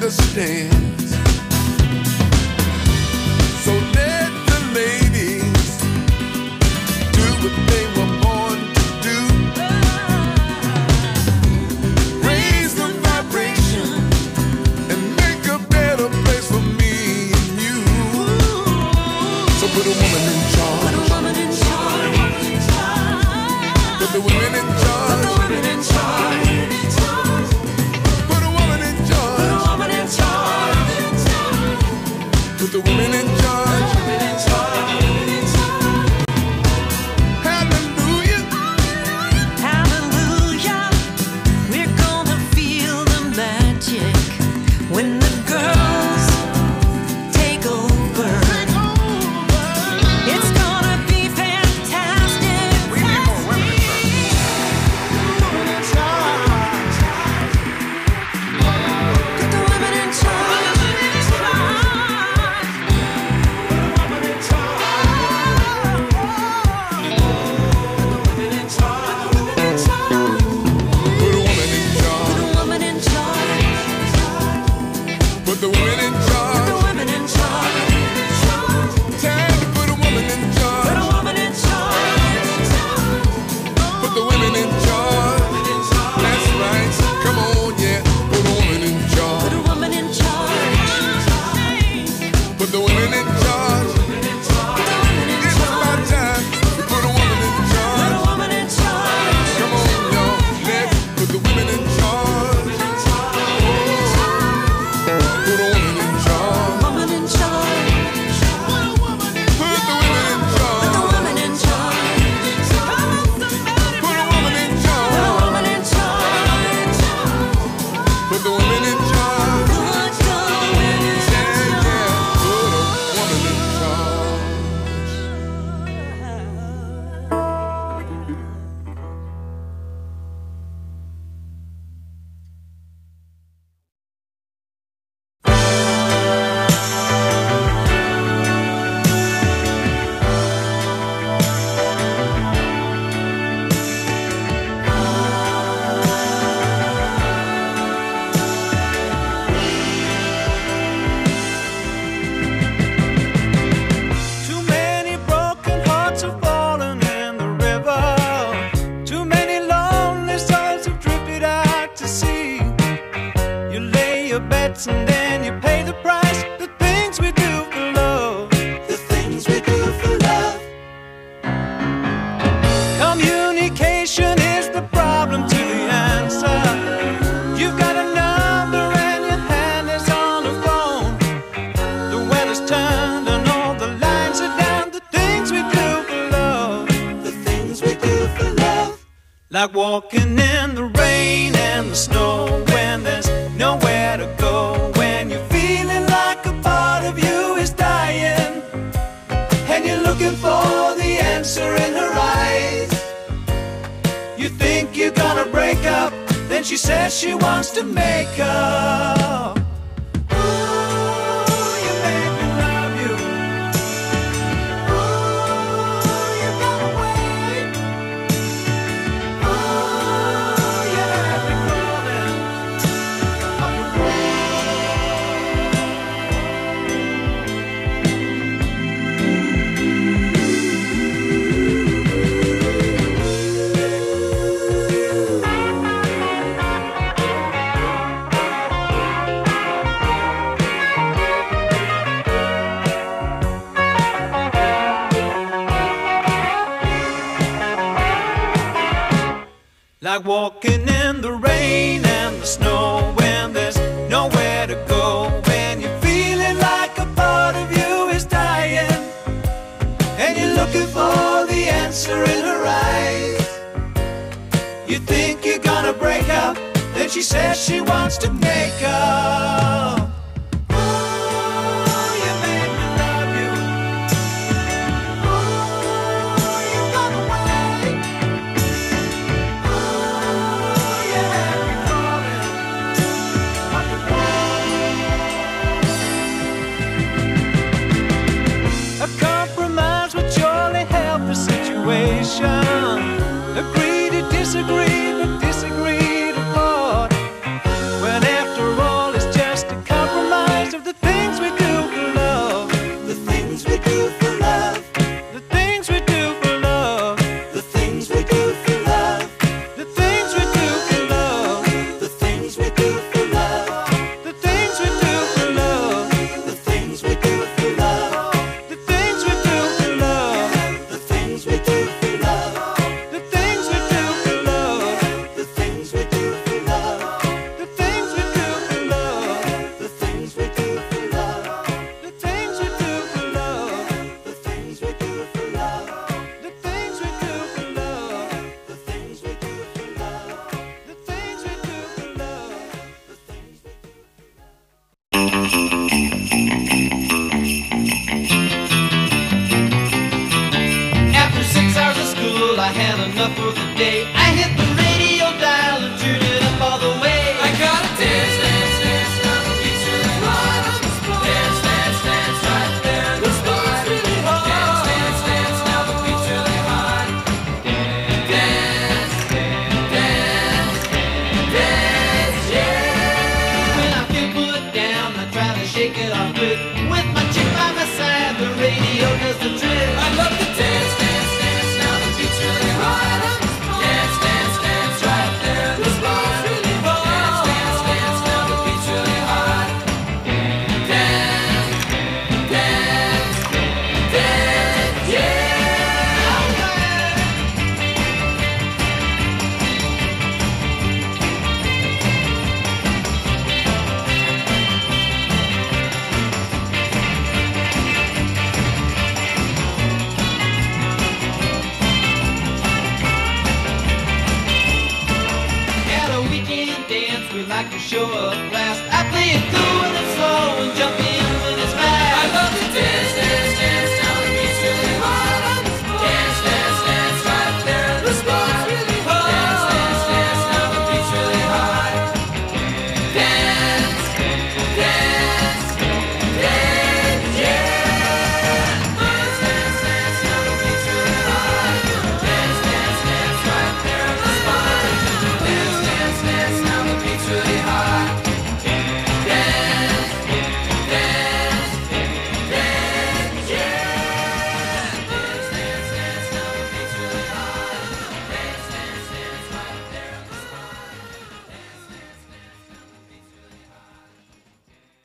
understands. So let the ladies do what they were born to do. Raise the vibration and make a better place for me and you. So put a woman in charge. Put a woman in charge. Put the women in charge. Put the women in charge. Put a woman in charge. Put a woman in charge. Put the women in charge. Hallelujah. Hallelujah. We're gonna feel the magic when the girls take over. It's gonna be fantastic. We need more women in charge. Put the women in charge. Put a woman in charge. Put the women in charge. Put the women in charge. Put the women in charge. Time to put a woman in Put charge. a woman in charge. Put the women in charge. That's right. Come on, yeah. Put a woman in Put charge. a woman in charge. Put the women in charge. It's about time to put a woman in Put charge. a woman in charge. Come on, y'all. Let's put the women in charge. Put a woman in charge. Woman in charge. Put the women in Put charge. the woman in charge. Put a woman in Put a charge. woman in charge. Put the women in charge. Put the women in Yeah, yeah. Put a woman in charge. Too many broken hearts have fallen in the river. Too many lonely souls have drifted out to sea. You lay your bets and then you pay the price. The things we do for love. The things we do for love. Communication is the problem to the answer. You've got a number and your hand is on the phone. The weather's turned and all the lines are down. The things we do for love. The things we do for love. Like walking in the rain and the snow when there's nowhere to go. When you're feeling like a part of you is dying and you're looking for the answer in her eyes. You think you're gonna break up, then she says she wants to make up. Ooh, you make me love you. Ooh, you gotta wait. Ooh, you have me calling. Like walking in the rain and the snow when there's nowhere to go. When you're feeling like a part of you is dying and you're looking for the answer in her eyes. You think you're gonna break up, then she says she wants to make up. Ooh, you make me love you. Ooh, you gotta wait. Ooh, you have me calling. A compromise would surely help the situation. Agree to disagree, but disagree to part. When after all it's just a day. I hit the radio dial and turned it up all the way. I gotta dance, dance, dance, now the beat's really hot. Dance, dance, dance, right there in the spot. Dance, dance, dance, now the beat's really hot. Dance, dance, dance, yeah. When I feel put down, I try to shake it off quick. With my chick by my side, the radio does the trick. I love to dance, dance, dance, now the beat's really hot. Dance, dance, dance, right there in the spot. Dance, dance, dance, now the beat's really hot. Dance, dance, dance, yeah. At a weekend dance, we like to show up last. I play it cool when it's slow and jump in when it's fast. I love to dance, dance, dance, now the beat's really hot. Dance, dance, dance, right there in the spot. Dance, dance, dance, now the beat's really hot. Dance, dance, dance, yeah. Dance, dance, dance, now the beat's really hot. Dance, dance, dance, right there in the spot. Dance, dance, dance, now the beat's really hot. Dance, dance, dance, yeah. Dance, dance, dance, now the beat's really hot. Dance, dance, dance, right there in the spot. Dance, dance, dance, now the beat's really hot.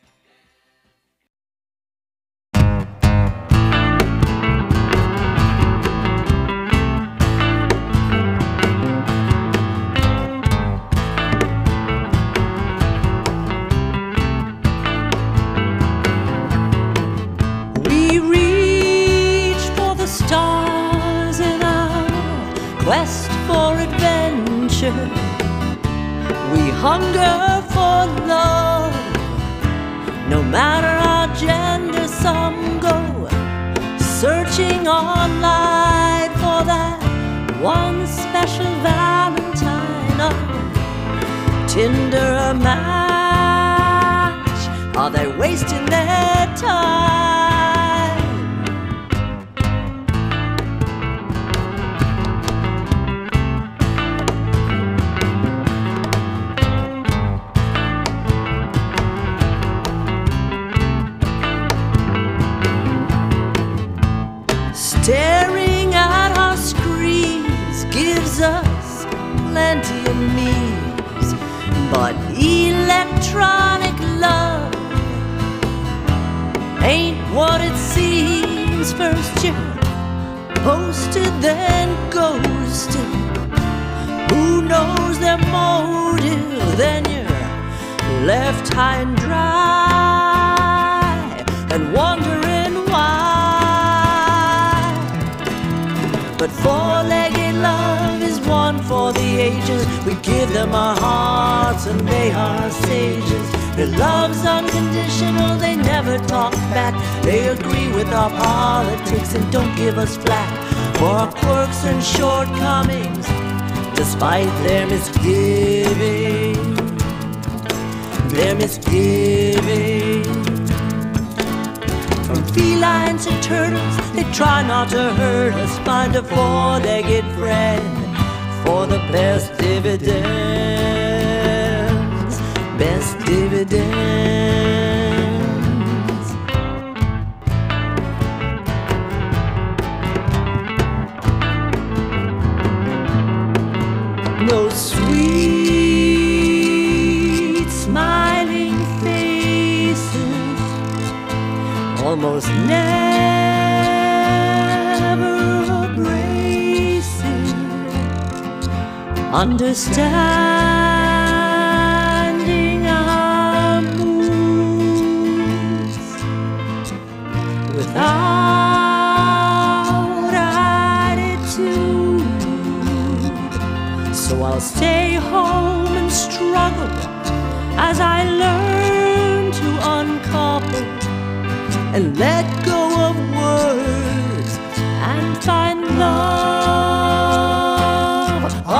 We reach for the stars in our quest for adventure. We hunger for love, no matter our gender. Some go searching online for that one special Valentine. On Tinder a match, are they wasting their time? Staring at our screens gives us plenty of memes, but electronic love ain't what it seems. First you're posted, then ghosted. Who knows their motive? Then you're left high and dry and wondering why. But four-legged love is one for the ages. We give them our hearts and they are sages. Their love's unconditional, they never talk back. They agree with our politics and don't give us flack for our quirks and shortcomings, despite their misgiving. Their misgiving. From felines to turtles, they try not to hurt us. Find a four-legged friend for the best dividends. Best dividends. No sweet smiling faces, almost never abrasive, understanding our moods without attitude. So I'll stay home and struggle as I learn to uncouple and let go of words and find love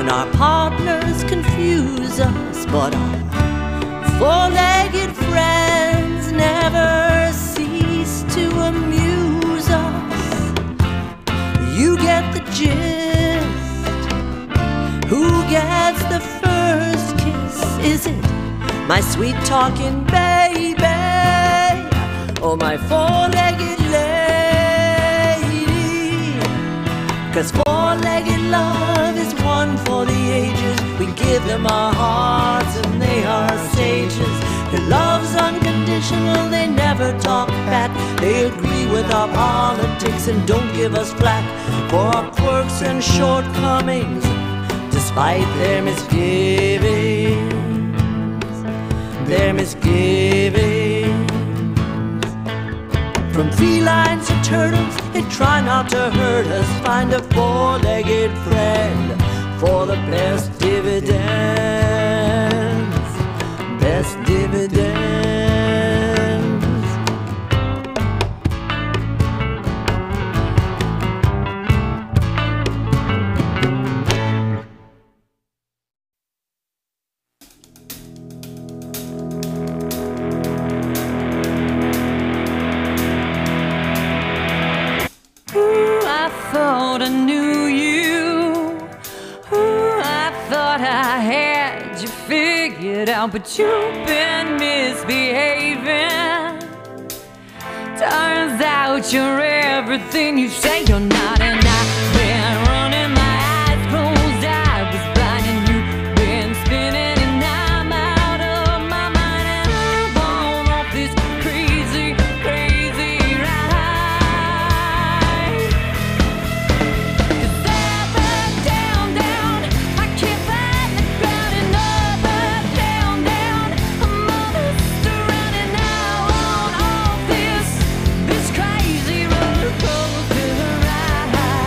and our partners confuse us, but our four-legged friends never cease to amuse us. You get the gist. Who gets the first kiss? Is it my sweet talking baby, or my four-legged lady? 'Cause four-legged love is one for the ages. We give them our hearts and they are sages. Their love's unconditional, they never talk back. They agree with our politics and don't give us flack for our quirks and shortcomings, despite their misgivings. Their misgivings. From felines to turtles, they try not to hurt us. Find a four-legged friend for the best dividends. Best dividends. I thought I knew you. I thought I had you figured out, but you've been misbehaving. Turns out you're everything you say you're not, and I've been running my eyes closed. I was blind and you've been spinning, and I'm out of my mind, and I'm on off this crazy, crazy ride. 'Cause up, down, down, I can't find the ground, and up, down, down, I'm on this running now on off this crazy roller coaster ride.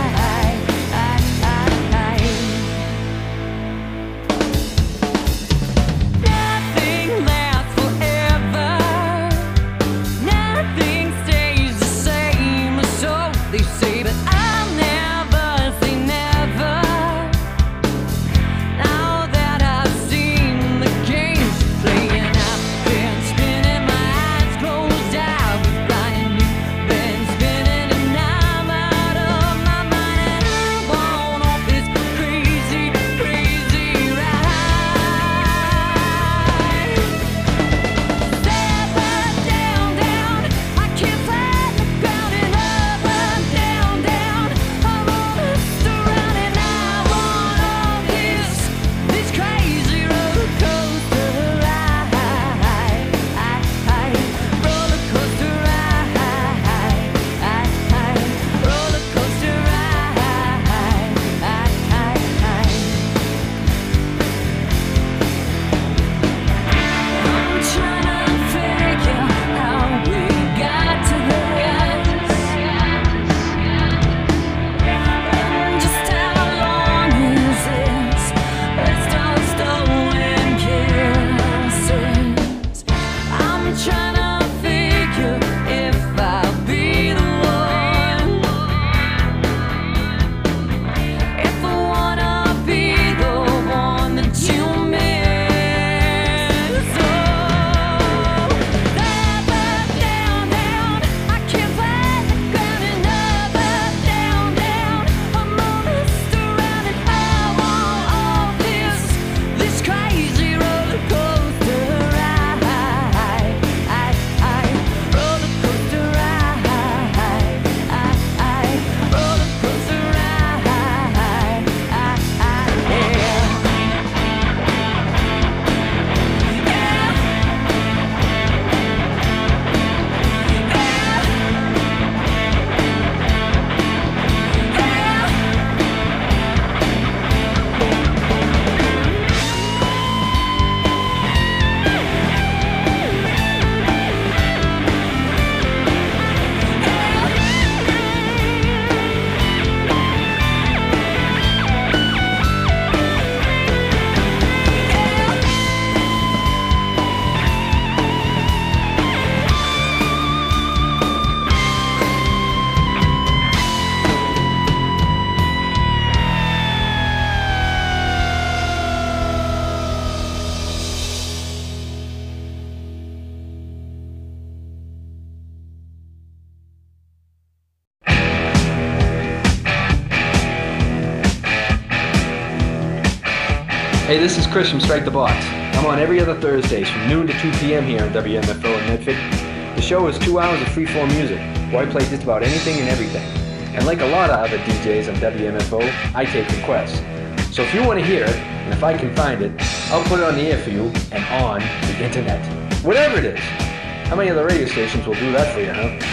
Hey, this is Chris from Strike the Box. I'm on every other Thursdays from noon to 2 p.m. here on WMFO in Medford. The show is 2 hours of free-form music, where I play just about anything and everything. And like a lot of other DJs on WMFO, I take requests. So if you want to hear it, and if I can find it, I'll put it on the air for you and on the internet. Whatever it is. How many other radio stations will do that for you, huh?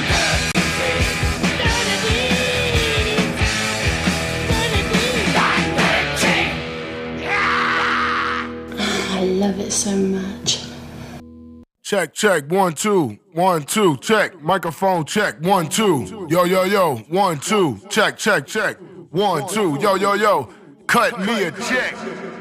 I love it so much. Check, check, 1, 2, 1, 2, check. Microphone check, 1, 2. Yo, yo, yo, 1, 2, check, check, check. 1, 2, yo, yo, yo. Cut me a check.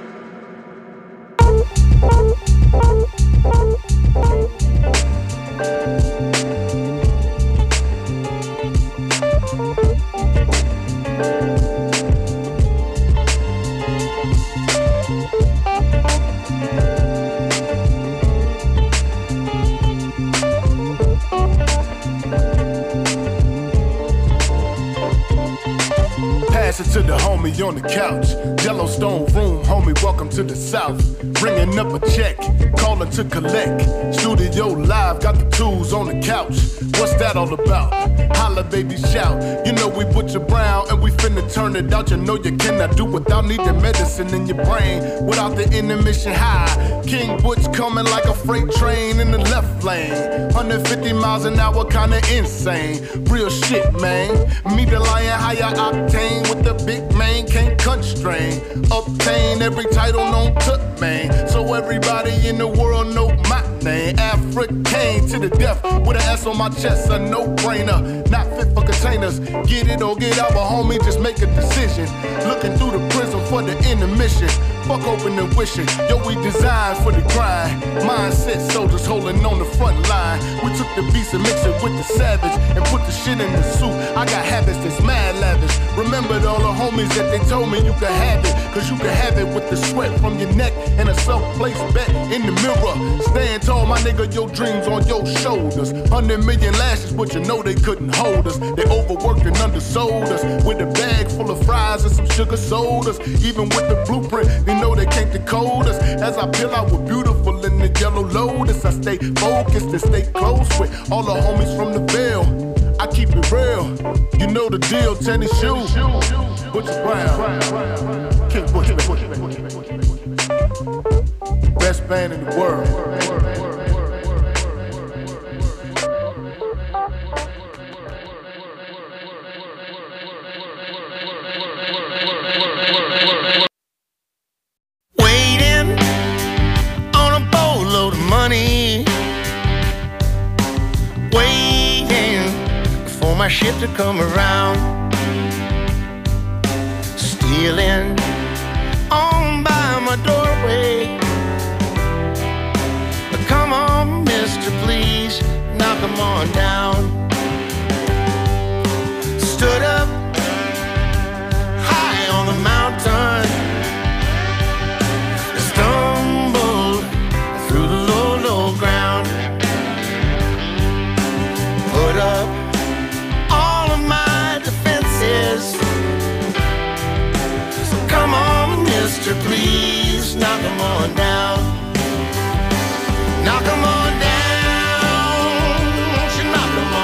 Pass it to the homie on the couch. Yellowstone room, homie, welcome to the South. Bringing up a check, calling to collect. Studio live, got the tools on the couch. What's that all about? Holla, baby, shout. You know we Butcher Brown and we finna turn it out. You know you cannot do without needing medicine in your brain. Without the intermission high. King Butch coming like a freight train in the left lane. 150 miles an hour, kinda insane. Real shit, man. Me the lion, higher octane with the big man, can't constrain. Obtain every title known to man. So everybody in the world know my name. African to the death with an S on my chest, a no-brainer. Not fit for containers. Get it or get out, but homie, just make a decision. Looking through the prism for the intermission. Fuck open and wishing. Yo, we designed for the grind. Mindset soldiers holding on the front line. We took the beats and mixed it with the savage and put the shit in the soup. I got habits that's mad lavish. Remembered all the homies that they told me you could have it. Cause you can have it with the sweat from your neck and a self-placed bet in the mirror. Stand tall, my nigga, your dreams on your shoulders. 100 million lashes, but you know they couldn't hold us. They overworked and undersold us. With a bag full of fries and some sugar sodas. Even with the blueprint, they know they can't decode us. As I peel out with beautiful in the yellow lotus, I stay focused and stay close with all the homies from the Ville. I keep it real, you know the deal, tennis shoes. Butcher Brown, King Butcher. Best band in the world. Waiting on a boatload of money. Waiting for my ship to come around. Stealing on by my doorway. But come on, mister, please knock 'em on down. Stood up high on the mountain. Stumbled through the low, low ground. Put up all of my defenses. So come on, mister, please knock 'em on down. Knock 'em on down. Won't you knock 'em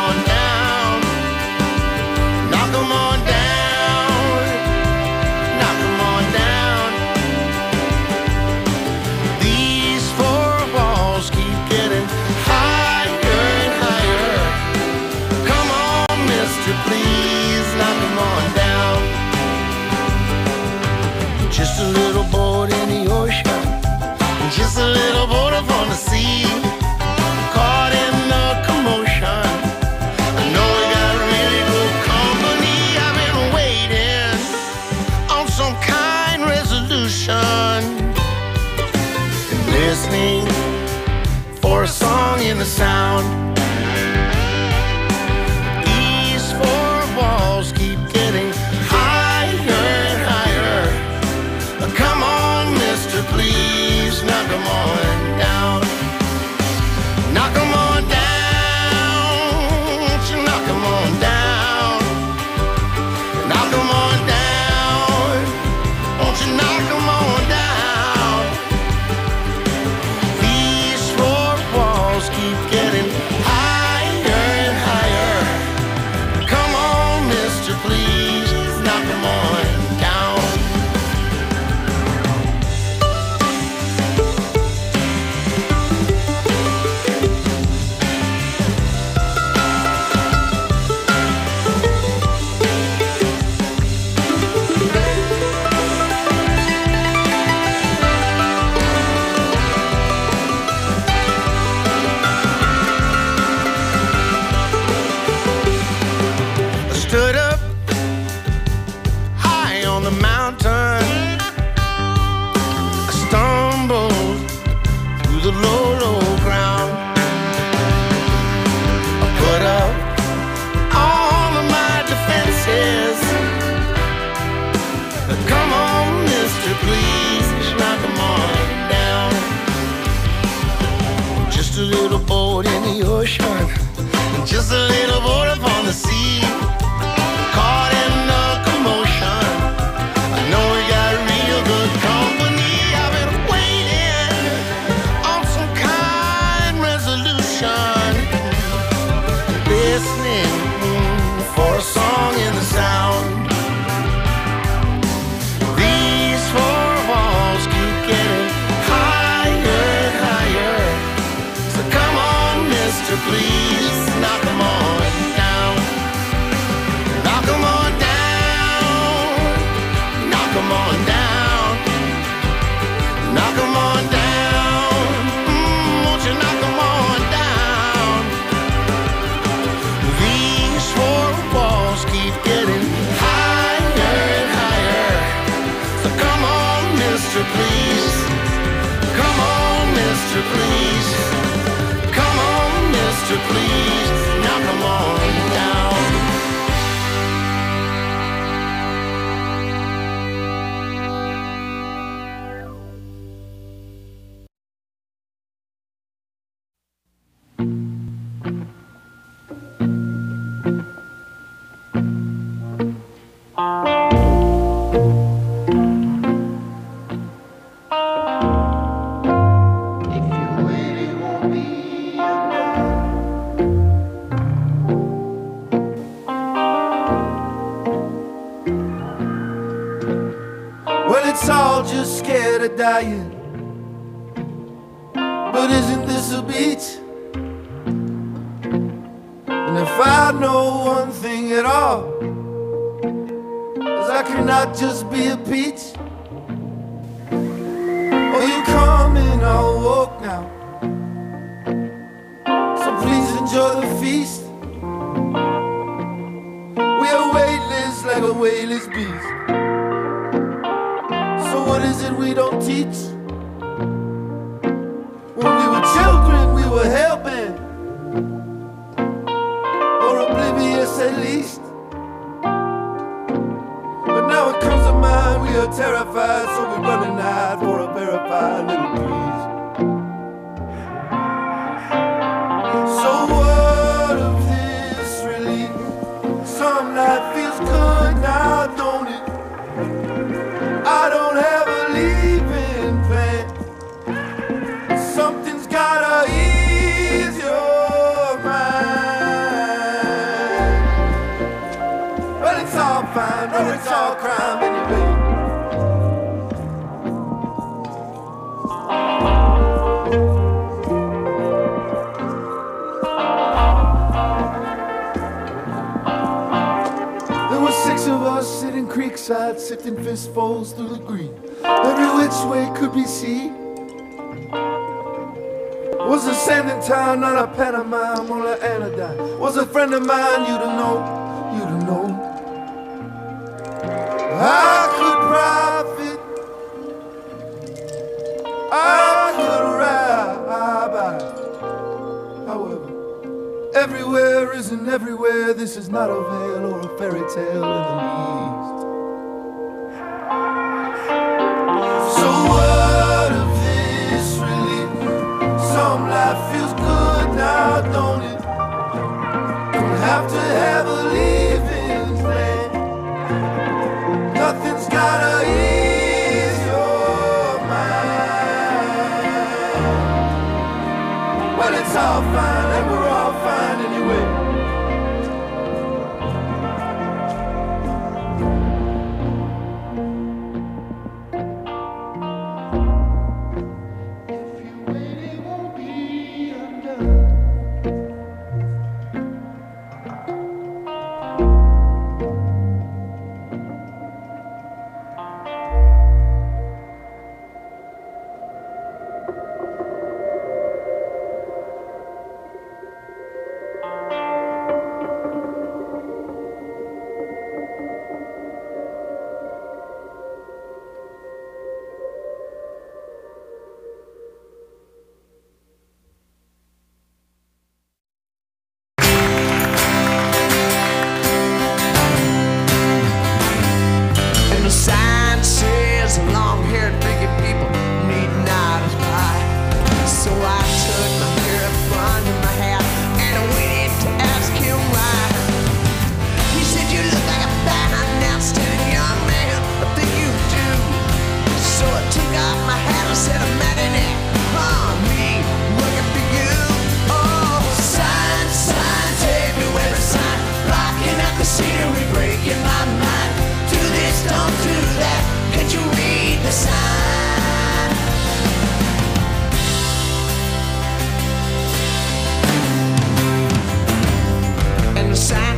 waiting for a song in the sound. These four walls keep getting higher and higher. So come on, mister, please knock 'em on down. Knock 'em on down. Knock 'em on down. Knock 'em on down. Won't you knock 'em on down? These four walls keep getting higher and higher. So come on, mister, please. Come on, mister, please. Come on, mister, please. Knock 'em on down. Well, it's all just scared of dying. But isn't this a beach? And if I know one thing at all, is I cannot just be a peach. Oh, you coming, I'll walk now. So please enjoy the feast. We are weightless like a weightless beast. So what is it we don't teach? When we were children, we were hell-bent, or oblivious at least. But now it comes to mind, we are terrified, so we run and hide for a verified little breeze. So what of this relief? Some life feels good now, don't it? I don't have a leaving plan. Something's gotta ease your mind. Well, it's all fine, but it's all crime anyway. There were 6 of us sitting creekside, sifting fistfuls through the green. Every which way could be seen. Was a sanding town, not a pantomime or an anodyne. Was a friend of mine, you to know, you to know. I could profit, I could rabbi. However, everywhere isn't everywhere. This is not a veil or a fairy tale in the least. So what of this relief? Some life feels good now, don't it? Don't have to have a leaving plan. Nothing's gotta ease your mind. Well, it's all fine and we're all fine anyway.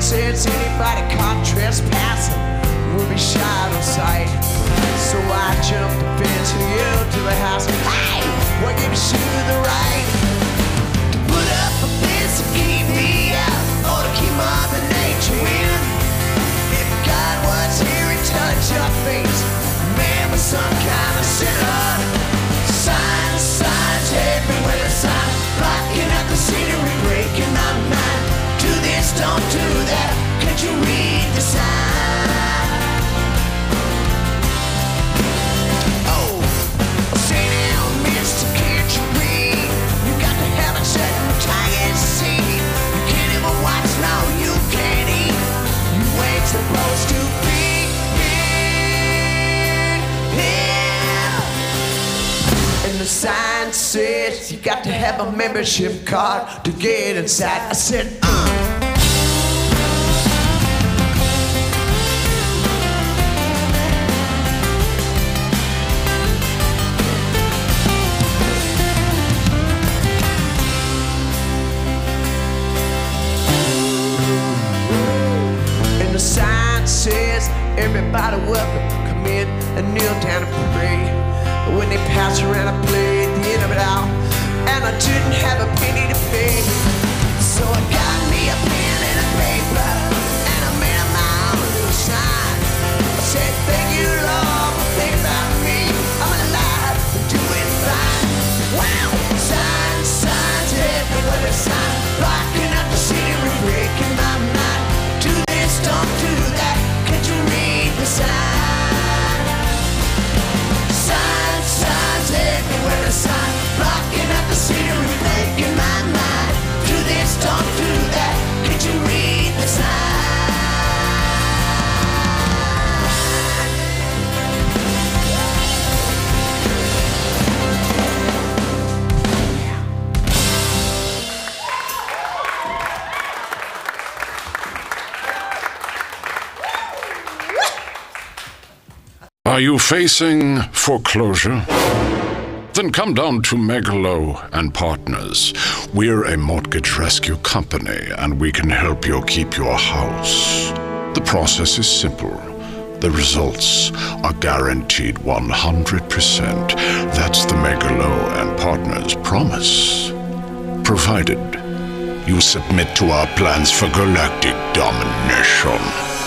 says anybody caught trespassing will be shot on sight. So I jumped the fence and yelled to the house, hey, what gives you the right to put up a fence to keep me out or to keep Mother Nature in? If God was here and touched your face, man was some kind of sinner. Signs, signs everywhere, the sign blocking out the scenery, breaking my mind. Do this, don't do that. Can't you read the sign? Oh, say now, mister, can't you read? You got to have a certain tiger seed. You can't even watch, no, you can't eat. You ain't supposed to be here. And the sign says you got to have a membership card to get inside. I said, And the sign says everybody welcome, come in and kneel down and pray. But when they pass around, I played the end of it all, and I didn't have a penny to pay. So I got me a pen and a paper, and I made up my own little sign. I said, thank you, Lord, for thinking about me. I'm alive and doing fine. Wow! Signs, signs everywhere, the sign blocking out the scenery, breaking my mind. Do this, don't do that. Can't you read the sign? Signs, signs everywhere, the sign blocking out the scenery, breaking my mind. Do this, don't do that. Can't you read the sign? Are you facing foreclosure? Then come down to Megalo and Partners. We're a mortgage rescue company, and we can help you keep your house. The process is simple. The results are guaranteed 100%. That's the Megalo and Partners promise. Provided you submit to our plans for galactic domination.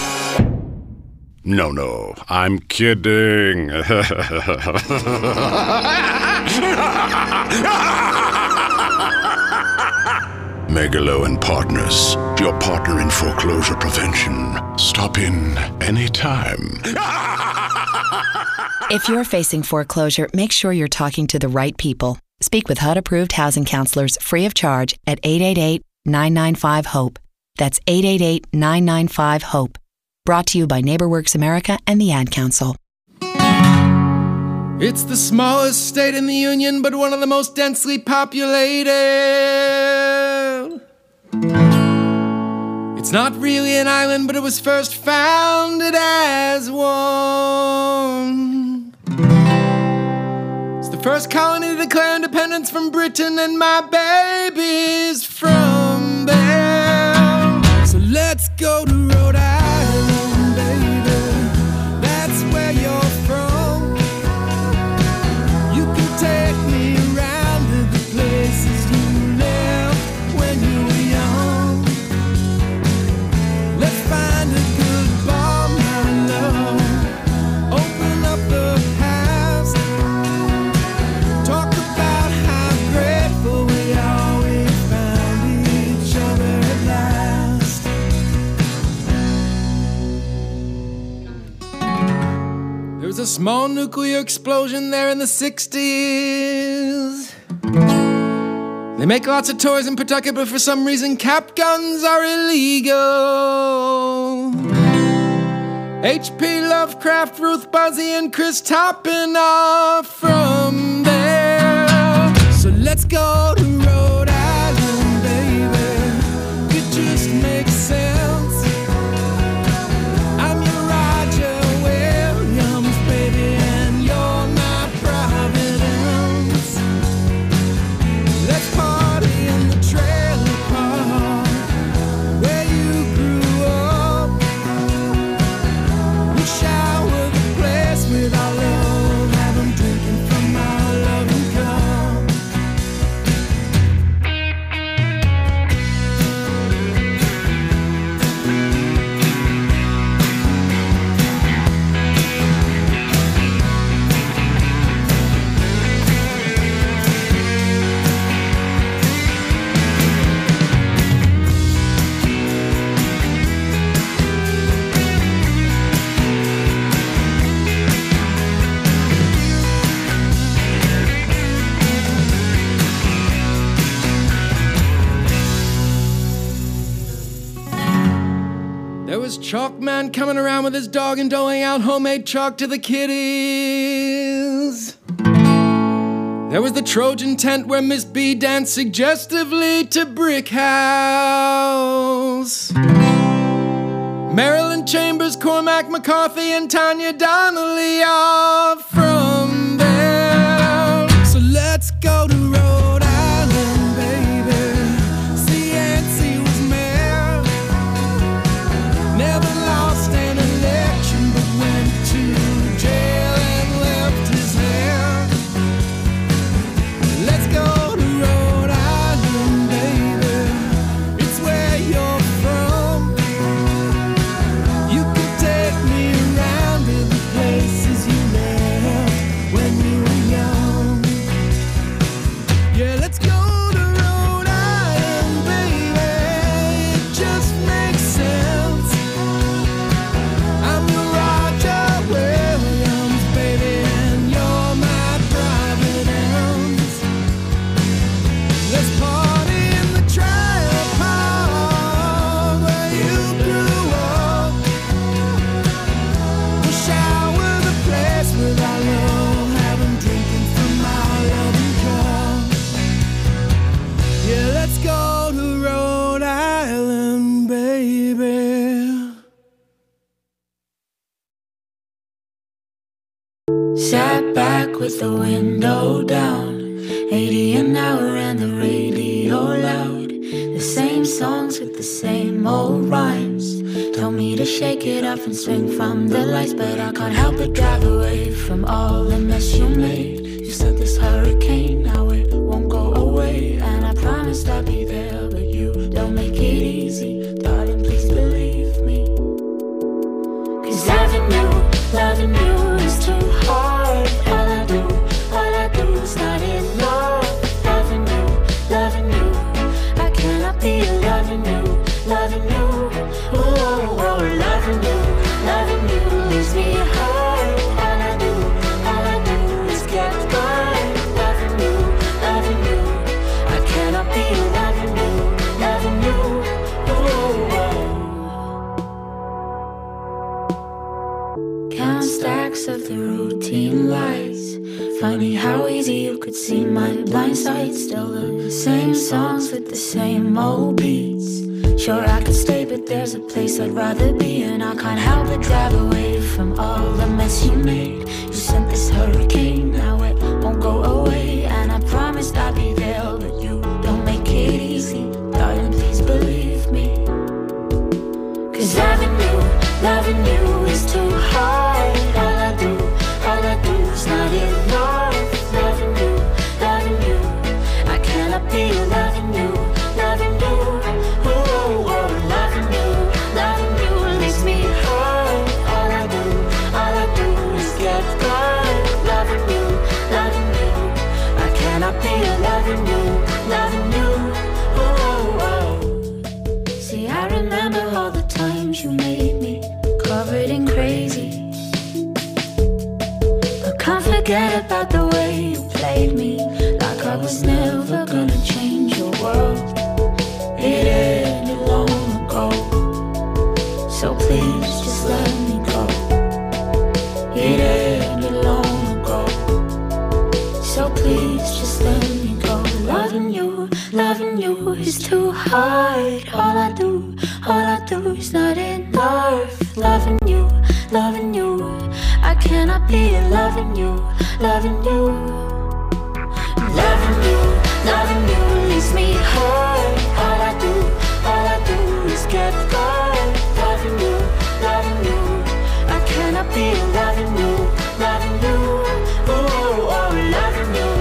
No, I'm kidding. Megalo and Partners, your partner in foreclosure prevention. Stop in anytime. If you're facing foreclosure, make sure you're talking to the right people. Speak with HUD-approved housing counselors free of charge at 888-995-HOPE. That's 888-995-HOPE. Brought to you by NeighborWorks America and the Ad Council. It's the smallest state in the Union, but one of the most densely populated. It's not really an island, but it was first founded as one. It's the first colony to declare independence from Britain, and my baby's from there. So let's go to Rhode Island, baby. That's where you're from. You can take me around to the places you left when you were young. Let's find a good bar, my love. Open up the past. Talk about how grateful we are we found each other at last. There was a small nuclear explosion there in the 60s. They make lots of toys in Pawtucket, but for some reason cap guns are illegal. H.P. Lovecraft, Ruth Buzzy, and Chris Toppin are from there. So let's go to Rhode Island, baby. It just makes sense. I'm your Roger Williams, baby, and you're my Providence. Let's party in the trailer park where you grew up. There was Chalkman coming around with his dog and doling out homemade chalk to the kiddies. There was the Trojan tent where Miss B danced suggestively to Brick House. Marilyn Chambers, Cormac McCarthy, and Tanya Donnelly are from there. So let's go to Rhode Island, baby. See, Nancy was mayor. Never lost an election, but went to jail and left his hair. Let's go to Rhode Island, baby. It's where you're from. You could take me around to the places you left when you were young. Yeah, let's go to Rhode Island, baby. It just makes sense. I'm your Roger Williams, baby, and you're my Providence. Let's party in the trailer park where you grew up. We'll shower the place with our love, have 'em drinking from our loving cup. Yeah, let's go to Rhode Island, baby. Sat back with the window down, 80 an hour and the radio loud. The same songs with the same old rhymes. Told me to shake it off and swing from the lights, but I can't help but drive away from all the mess you made. You said this hurricane, now it won't go away, and I promised I'd be there, but you don't make it easy. Darling, please believe me. 'Cause loving you is too hard. All I do is not enough. Loving you, I cannot be loving you. Oh, loving you leaves me hard. All I do is get by. Loving you, I cannot be loving you. Oh. Count stacks of the routine lights. Funny how easy you could see my blind side. Still the same songs with the same old beats. Sure I could stay, but there's a place I'd rather be, and I can't help but drive away from all the mess you made. You sent this hurricane, now it won't go away, and I promised I'd be there, but you don't make it easy. Darling, please believe me. 'Cause loving you is too hard. All I do is not enough. Loving you, I cannot be loving you. Oh, loving you leaves me hard. All I do is get by. Loving you, I cannot be loving you. Oh. See, I remember all the times you made me covered in crazy. I can't forget about the way you played me, like I was never gonna change your world. It ended long ago, so please just let me go. It ended long ago, so please just let me go. Loving you is too hard. All I do is not enough. Loving you, I cannot be loving you. Loving you leaves me hard. All I do is get by. Loving you, I cannot be loving you. Oh, loving you.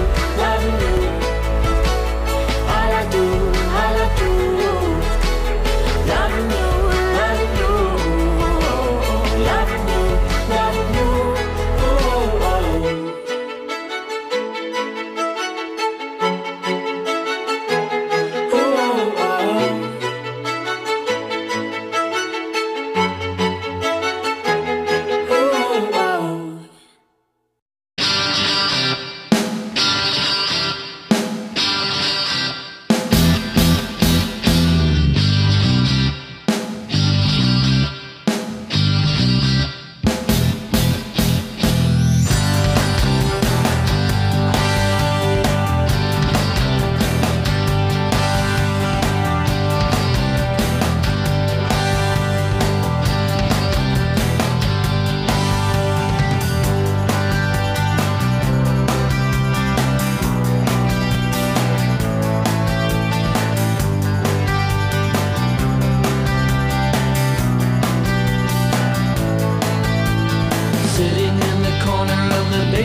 All I do, loving you. Oh.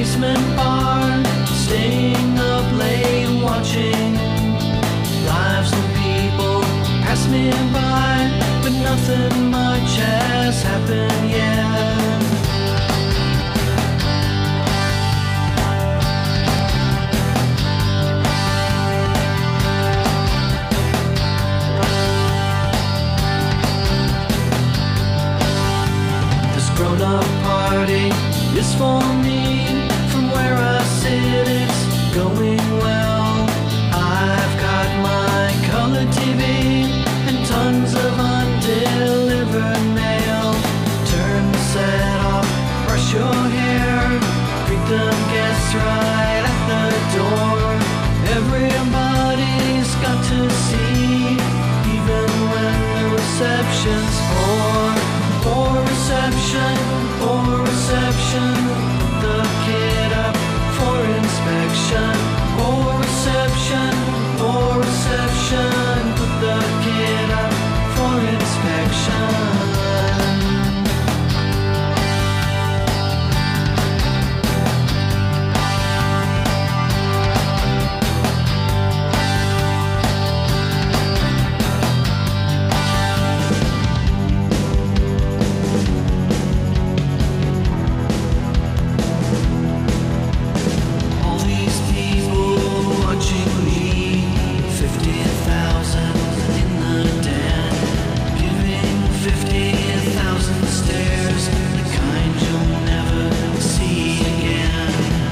basement bar, staying up late watching lives of people pass me by, but nothing much has happened yet. This grown-up party is for me. From where I sit, it's going well. I've got my color TV and tons of undelivered mail. Turn the set off, brush your hair, greet the guests right at the door. Everybody's got to see, even when the reception's poor. Poor reception, poor reception. Put the kid up for inspection. Poor reception, poor reception. Put the kid up for inspection. All these people watching me, 50,000 in the den, giving 50,000 stares, the kind you'll never see again.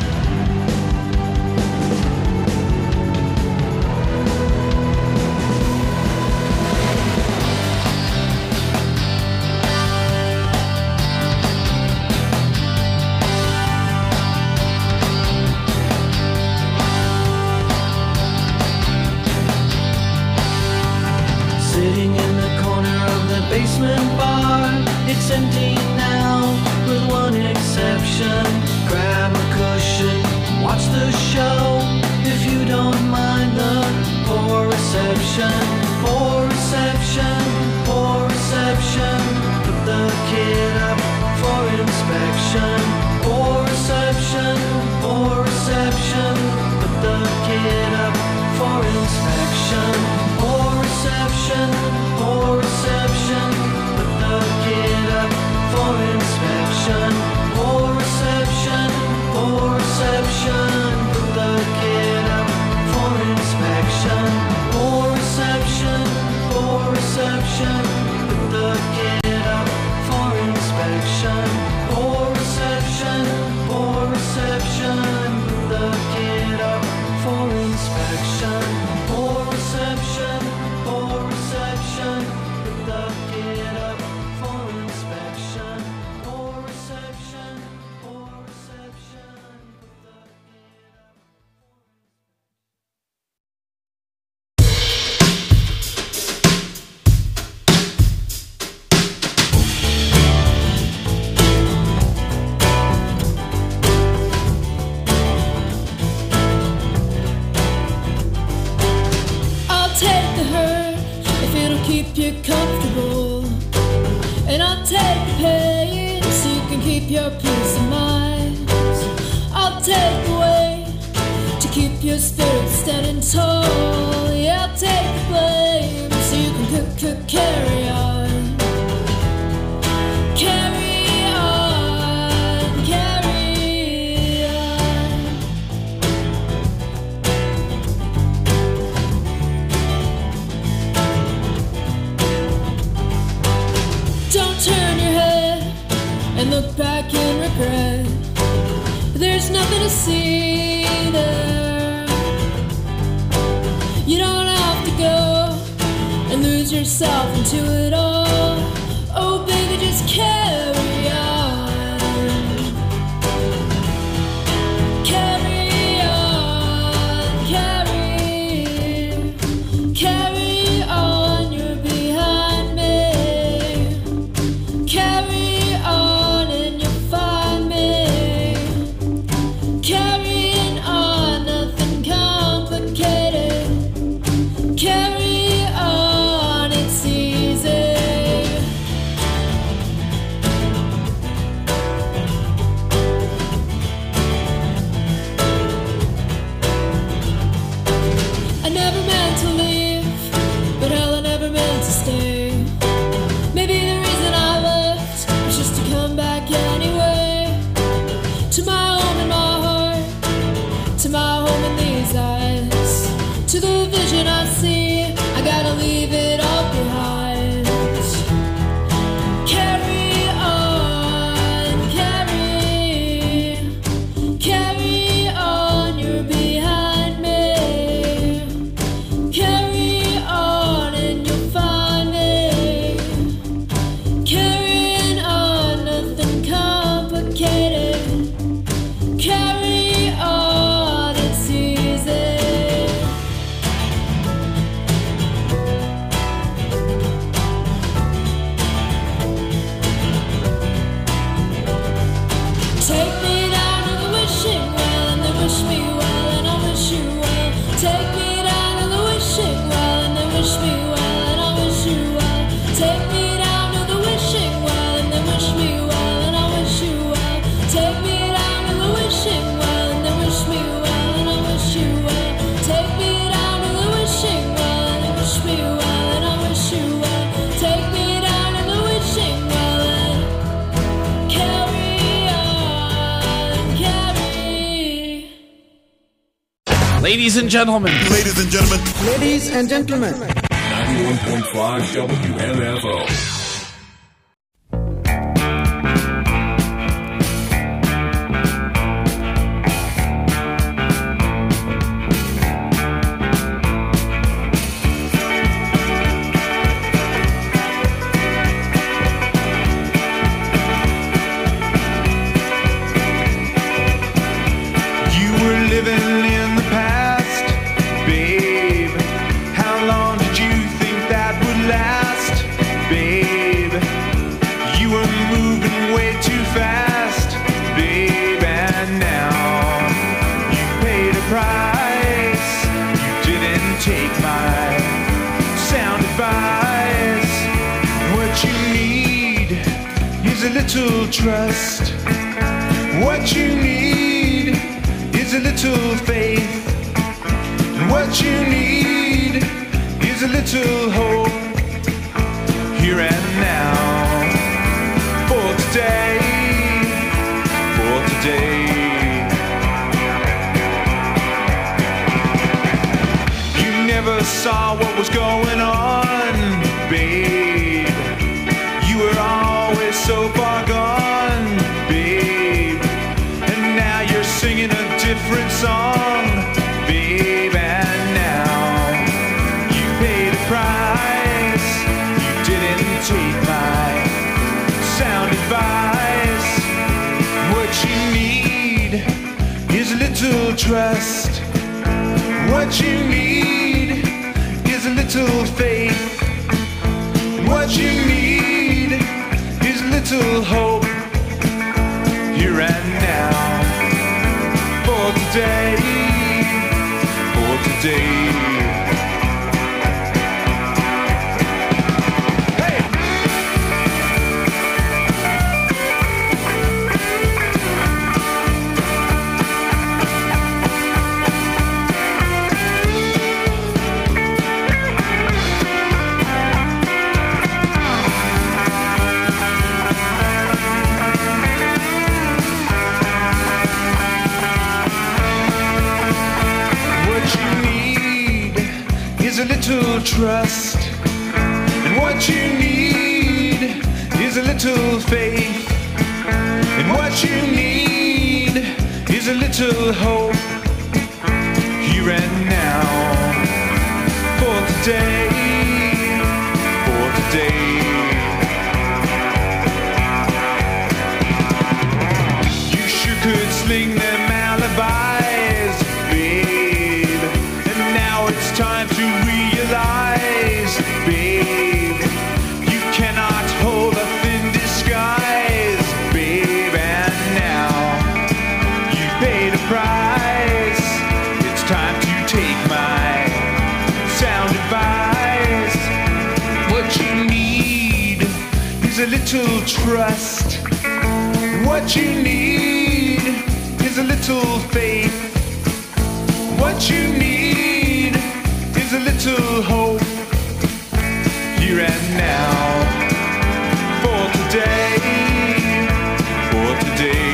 Sitting in the corner of the basement bar, it's empty now, with one exception. Grab a cushion, watch the show, if you don't mind the poor reception. Poor reception, poor reception. Put the kid up for inspection. Poor reception, poor reception. Put the kid up for inspection. Poor reception, poor reception. Put the kid up for inspection. Poor reception, poor reception. Put the kid up for inspection. Poor reception, poor reception. Put the kid up for inspection. Poor reception, poor reception. Put the kid up for inspection. Poor reception, poor reception. Put the kid up for inspection. Poor reception, poor reception. Put the kid up. I'll take the hurt if it'll keep you comfortable, and I'll take the pain so you can keep your peace of mind. I'll take the weight to keep your spirit standing tall. Yeah, I'll take the blame so you can carry on. Carry on, carry on. Don't turn your head and look back in regret. There's nothing to see there. You don't have to go and lose yourself into it all. Oh, baby, just carry on. Carry on, carry on. You're behind me. Carry on and you'll find me. Carrying on, nothing complicated. Carry on, it's easy. Ladies and gentlemen. Ladies and gentlemen. Ladies and gentlemen. 91.5 WMFO. Trust. What you need is a little faith. And what you need is a little hope. Here and now. For today. For today. You never saw what was going on, babe. You were always so far gone, babe. And now you're singing a different song, babe. And now you paid a price. You didn't take my sound advice. What you need is a little trust. What you need is a little faith. What you need is a little hope. Here and now. For today. For today. A little trust, and what you need is a little faith, and what you need is a little hope. Here and now. For today. For today. You sure could sling them alibis, babe. And now it's time to realize, babe, you cannot hold a thin disguise, babe. And now you paid a price. It's time to take my sound advice. What you need is a little trust. What you need is a little faith. What you need is a little hope. Here and now. For today. For today.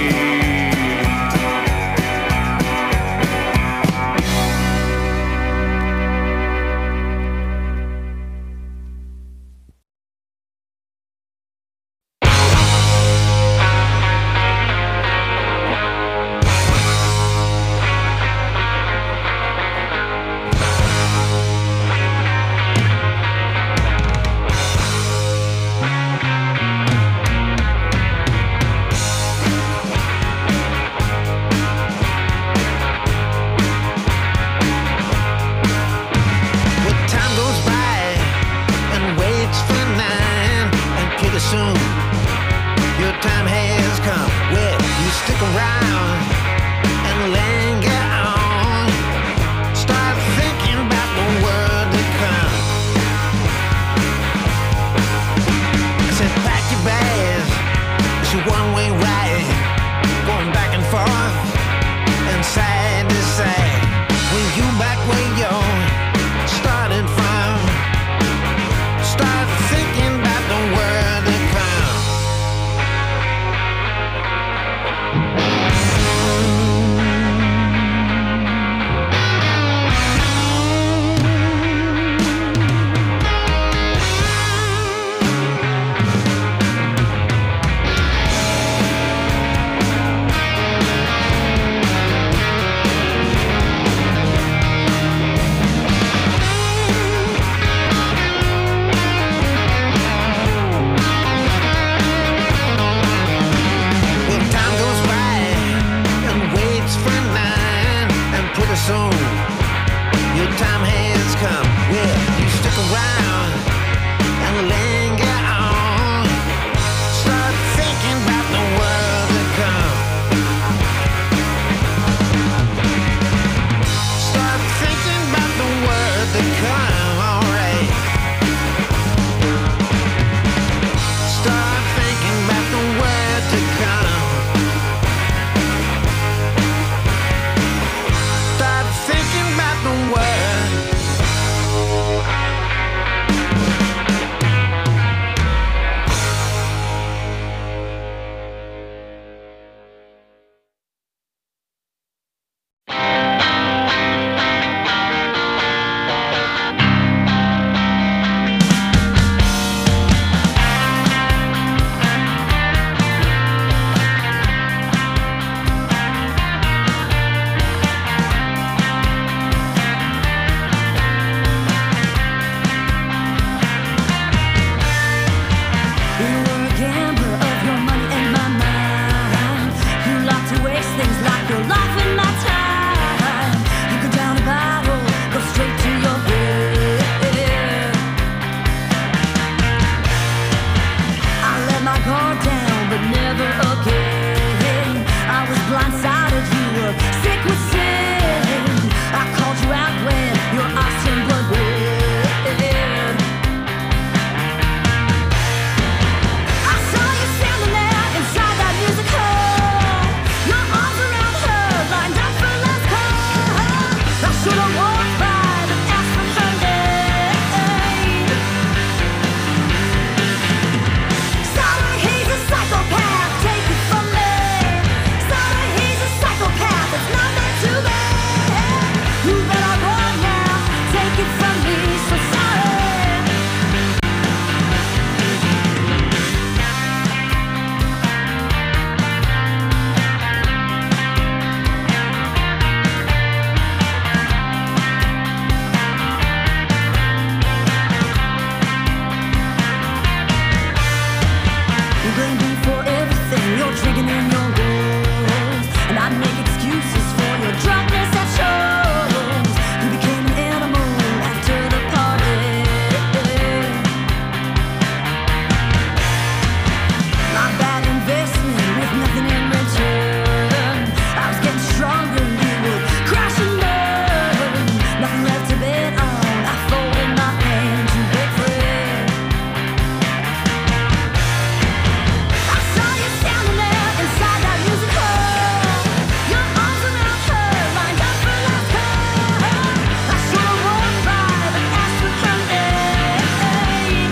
blame me for everything. You're drinking in your goals, and I make excuses for your drunkenness at shows. You became an animal after the party. My bad investment with nothing in return. I was getting stronger, you would crash and burn. Nothing left to bet on. I folded my hand to break free. I saw you standing there inside that music hall. Your arms around her, lined up for last call. I should have walked by, but asked for her name.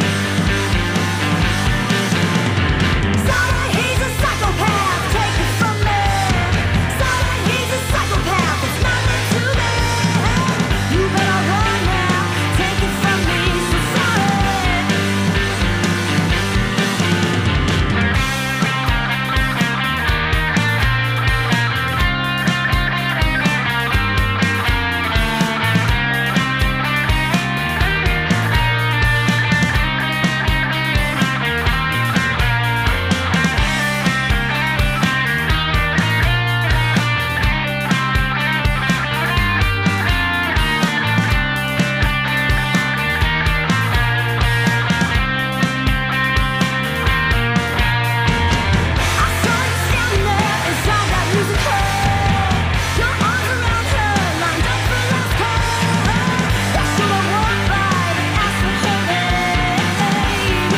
Saw that he's a psychopath, take it from me. Saw that he's a psychopath, it's not meant to be. You better run now, take it from me, so sorry. I saw you standing there inside that music hall. Your arms around her, lined up for last call. I should have walked by, but asked for her name.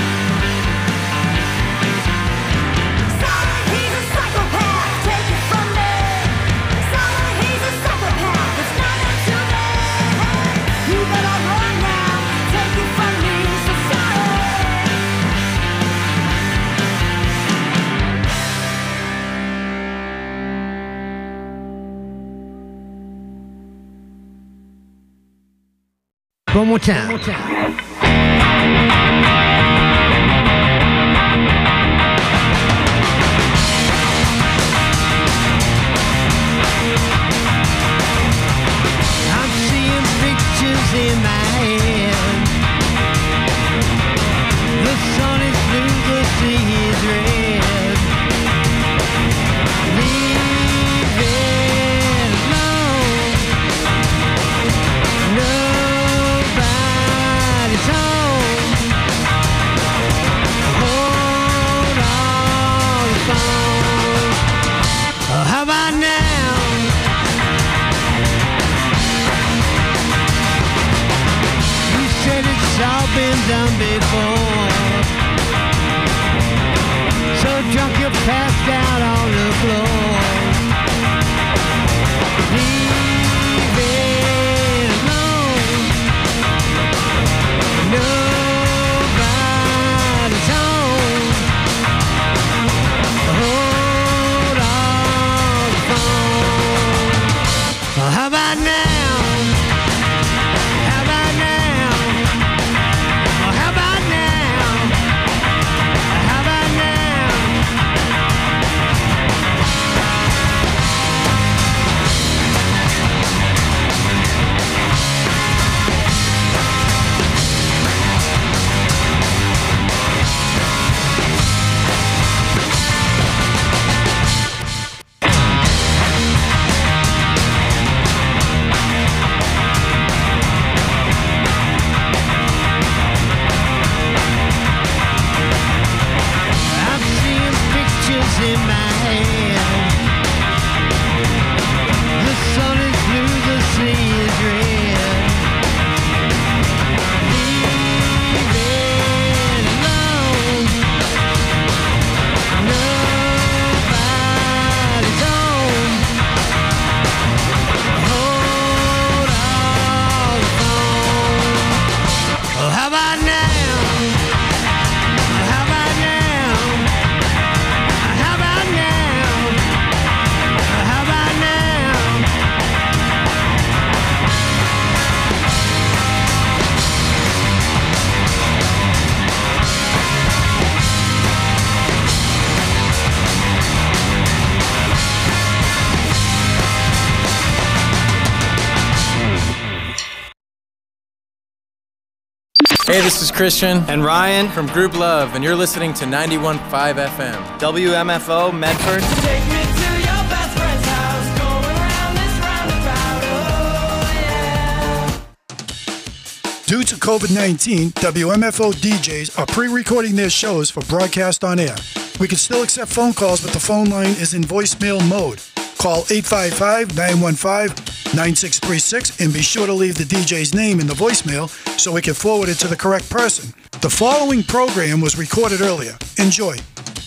Saw that he's a psychopath, take it from me. Saw that he's a psychopath, it's not meant to be. You better run now, take it from me, so sorry. One more time. I'm seeing pictures in my head. The sun is blue, the sea is red. Leave it alone. Nobody's home. Hold on the phone. Oh, how about now? You said it's all been done before. So drunk you're passed out on the floor. Leave it alone. Nobody's home. Hold on the phone. Oh, how about now? How about now? Oh, how about now? How about now? I'm seeing pictures in my head. The sun is blue, the sea is red. Leave it alone. Nobody's home. Hold on the phone. Oh, how about now? How about now? How about now? Hey, this is Christian and Ryan from Group Love, and you're listening to 91.5 FM. WMFO, Medford. Take me to your best friend's house, going around this roundabout, oh yeah. Due to COVID-19, WMFO DJs are pre-recording their shows for broadcast on air. We can still accept phone calls, but the phone line is in voicemail mode. Call 855-915-9636 and be sure to leave the DJ's name in the voicemail so we can forward it to the correct person. The following program was recorded earlier. Enjoy.